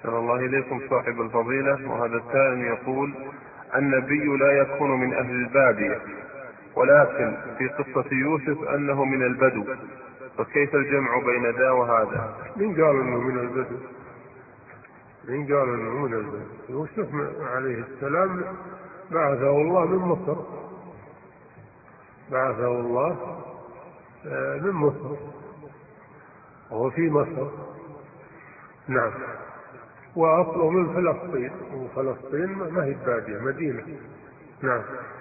أحسن الله إليكم صاحب الفضيلة. وهذا السائل يقول: النبي لا يكون من أهل البادية، ولكن في قصة يوسف أنه من البدو، فكيف الجمع بين ذا وهذا؟ من قال أنه من البدو؟ من قال أنه من البدو؟ يوسف عليه السلام بعثه الله من مصر، بعثه الله من مصر وهو في مصر. نعم. وأصله من فلسطين، وفلسطين ما هي بادية، مدينة. نعم.